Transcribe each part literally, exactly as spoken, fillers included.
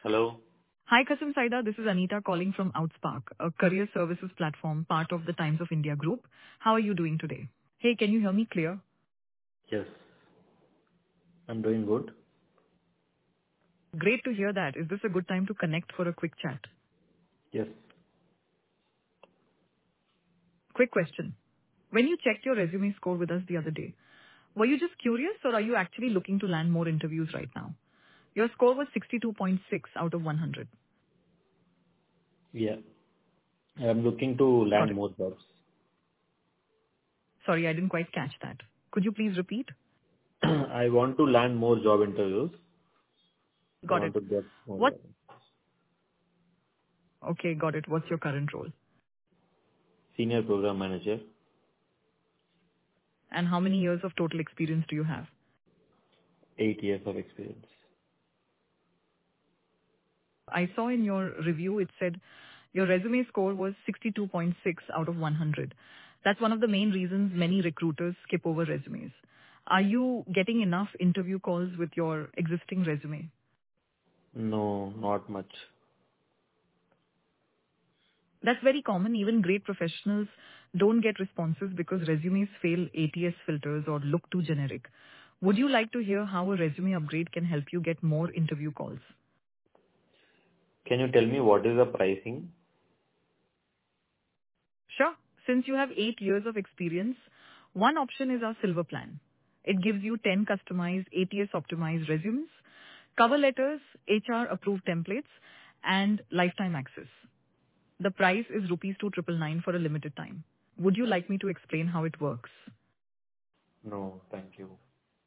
Hello. Hi, Kasum Saida. This is Anita calling from Outspark, a career services platform, part of the Times of India group. How are you doing today? Hey, can you hear me clear? Yes, I'm doing good. Great to hear that. Is this a good time to connect for a quick chat? Yes. Quick question. When you checked your resume score with us the other day, were you just curious or are you actually looking to land more interviews right now? Your score was sixty-two point six out of one hundred. Yeah. I'm looking to Got land it. more jobs. Sorry, I didn't quite catch that. Could you please repeat? I want to land more job interviews. I Got want it. to get more What? jobs. Okay, got it. What's your current role? Senior program manager, And how many years of total experience do you have? eight years of experience. I saw in your review it said your resume score was sixty-two point six out of one hundred. That's one of the main reasons many recruiters skip over resumes. Are you getting enough interview calls with your existing resume? No, not much. That's very common. Even great professionals don't get responses because resumes fail A T S filters or look too generic. Would you like to hear how a resume upgrade can help you get more interview calls? Can you tell me what is the pricing? Sure. Since you have eight years of experience, one option is our silver plan. It gives you ten customized A T S-optimized resumes, cover letters, H R-approved templates, and lifetime access. The price is rupees two nine nine nine for a limited time. Would you like me to explain how it works? No, thank you.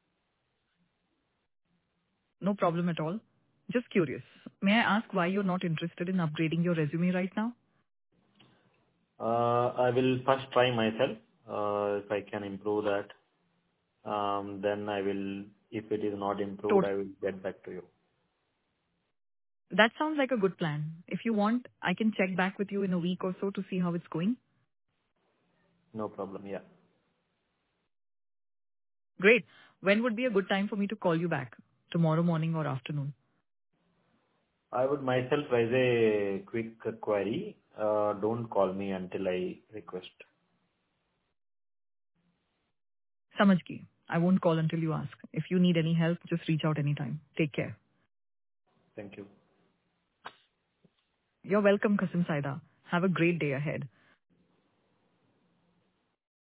No problem at all. Just curious. May I ask why you're not interested in upgrading your resume right now? Uh, I will first try myself. Uh, If I can improve that, Um, then I will, if it is not improved, Tot- I will get back to you. That sounds like a good plan. If you want, I can check back with you in a week or so to see how it's going. No problem. Yeah. Great. When would be a good time for me to call you back? Tomorrow morning or afternoon? I would myself raise a quick query. Uh, Don't call me until I request. Samajh ki. I won't call until you ask. If you need any help, just reach out anytime. Take care. Thank you. You're welcome, Qasim Saida. Have a great day ahead.